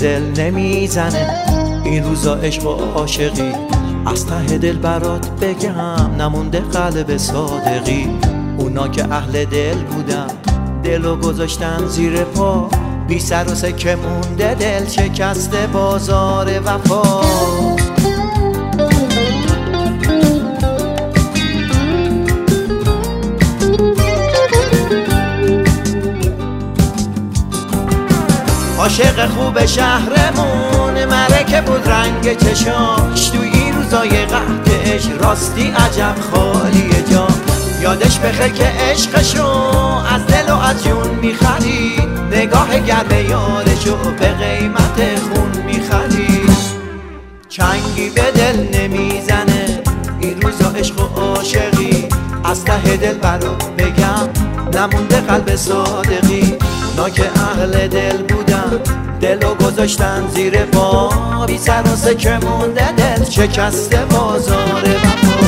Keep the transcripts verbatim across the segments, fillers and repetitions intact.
دل نمیزنه این روزا عشق و عاشقی، از ته دل برات بگم نمونده قلب صادقی. اونا که اهل دل بودن دلو گذاشتن زیر پا، بی سر و سکه مونده دل شکسته بازار وفا. عاشق خوب شهرمون ملکه بود رنگ چشاش، تو این روزای قحطش راستی عجب خالیه جا. یادش بخیر که عشقشو از دل و از جون میخرید، نگاه گرم یارشو به قیمت خون میخرید. چنگی به دل نمیزنه این روزا عشق و عاشقی، از ته دل برات بگم نمونده قلب صادقی. اونا که اهل دل بودن دلو گذاشتن زیر پا، بی سر و سکه مونده دل شکسته بازار وفا.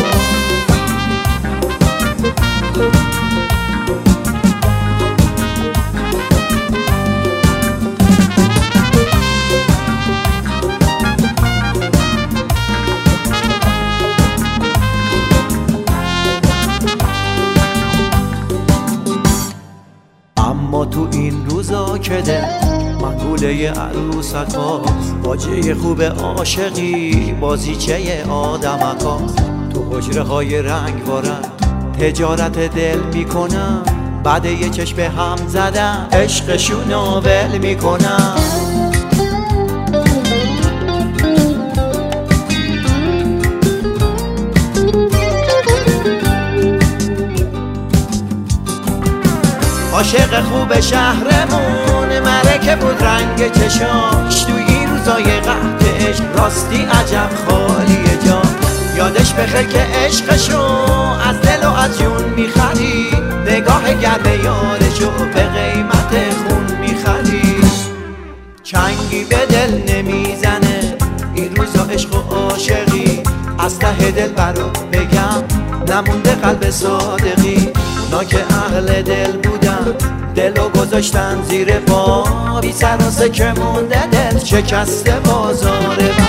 اما تو این روزا که دل مقوله عروسک هاست، باجه خوب عاشقی بازیچه آدمک هاست. تو حجره های رنگ وارن تجارت دل میکنن، بعد یه چشم هم زدن عشقشون ناول میکنن. عاشق خوب شهرمون ملکه بود رنگ چشاش، تو این روزای قحطش راستی عجب خالیه جا. یادش بخیر که عشقشو از دل و از جون میخرید، نگاه گرم یارشو به قیمت خون میخرید. چنگی به دل نمیزنه این روزا عشق و عاشقی، از ته دل برات بگم نمونده قلب صادقی. اونا که اهل دل بودن دلو گذاشتن زیر پا، بی سر و سکه مونده دل شکسته بازار